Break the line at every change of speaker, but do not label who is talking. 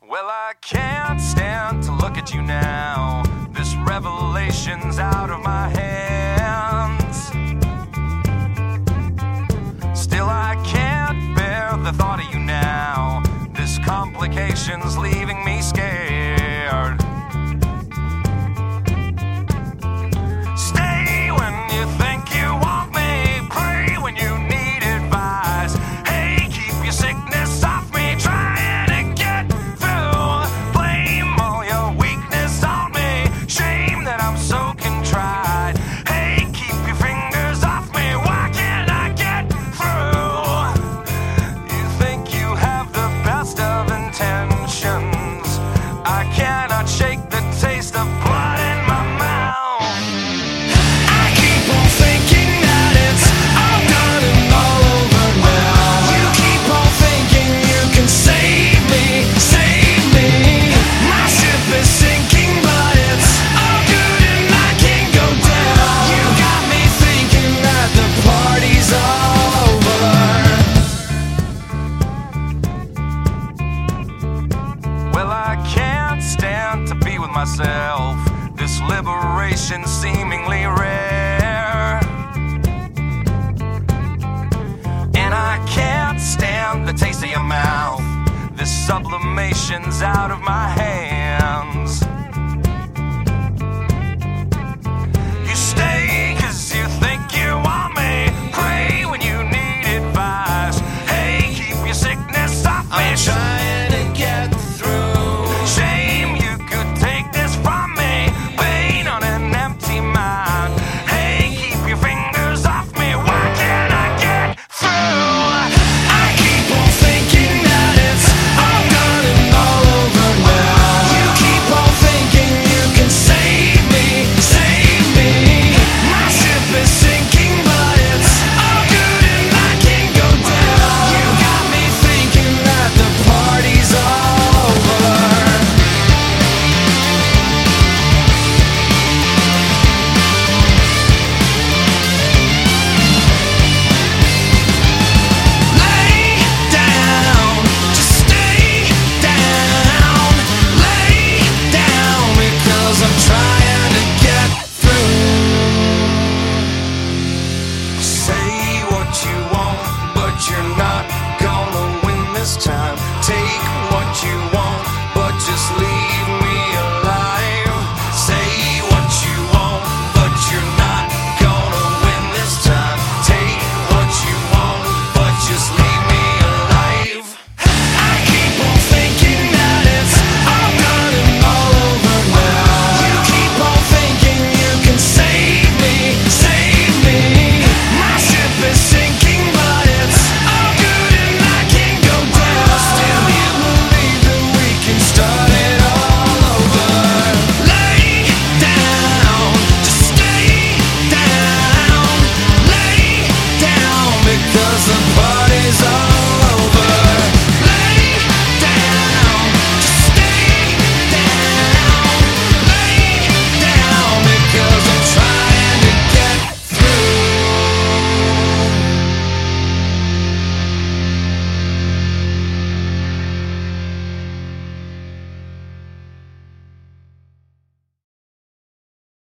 Well, I can't stand to look at you now. This revelation's out of my hands. Still, I can't bear the thought of you now. This complication's leaving me scared. Stay when you think you want me. Pray when you need advice. Hey, keep your sickness off me. Trying to get through. Blame all your weakness on me. Shame that I'm so contrite. Hey, keep your fingers off me. Why can't I get through? You think you have the best of intentions. I cannot shake the taste of blood in my mouth. I keep on thinking that it's all done and all over now. You keep on thinking you can save me, save me. My ship is sinking, but it's all good and I can't go down. You got me thinking that the party's over. Well, I can't stand to be with myself. This liberation seemingly rare. And I can't stand the taste of your mouth. This sublimation's out of my hands.